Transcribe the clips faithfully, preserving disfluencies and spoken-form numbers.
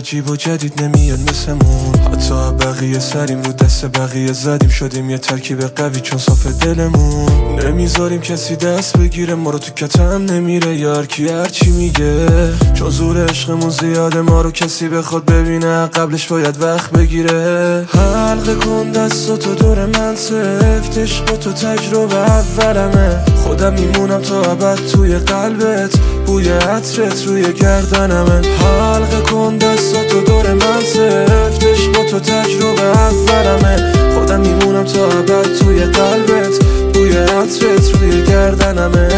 عجیب و جدید نمیاد مثلمون. حتی بقیه سریم رو دست بقیه زدیم، شدیم یه ترکیب قوی چون صاف دلمون. نمیذاریم کسی دست بگیره ما رو، تو کتم نمیره یار کی هرچی میگه، چون زور عشقمون زیاده ما رو کسی بخواد ببینه قبلش باید وقت بگیره. حلقه کن دستاتو دور من، سفت عشق تو تجربه اولمه، خودم میمونم تا ابد توی قلبت، بوی عطرت روی گردنمه. حلقه کن دستاتو دور من، سفت عشق تو تجربه اولمه، خودم میمونم تا ابد توی قلبت، بوی عطرت روی گردنمه.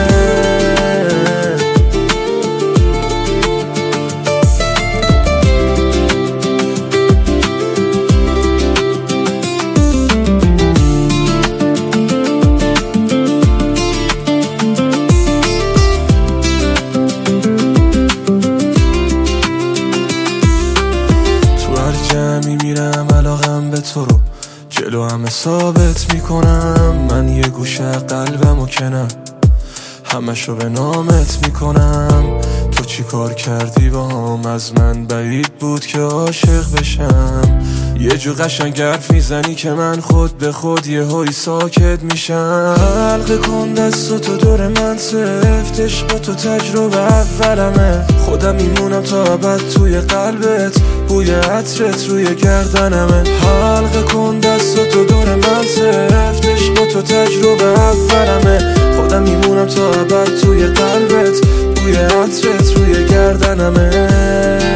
میمیرم علاقم به تو رو جلو همه ثابت میکنم، من یه گوشه قلبم و کنم همشو به نامت میکنم. تو چی کار کردی با هم، از من بعید بود که عاشق بشم. یه جو قشنگ حرف میزنی که من خود به خود یه هایی ساکت میشم. حلقه کن دستاتو دور من، سفت عشق تو تجربه اولمه، خودم میمونم تا ابد توی قلبت، بوی عطرت روی گردنمه. حلقه کن دستاتو دور من، سفت عشق تو تجربه اولمه، خودم میمونم تا ابد توی قلبت، بوی عطرت روی گردنمه.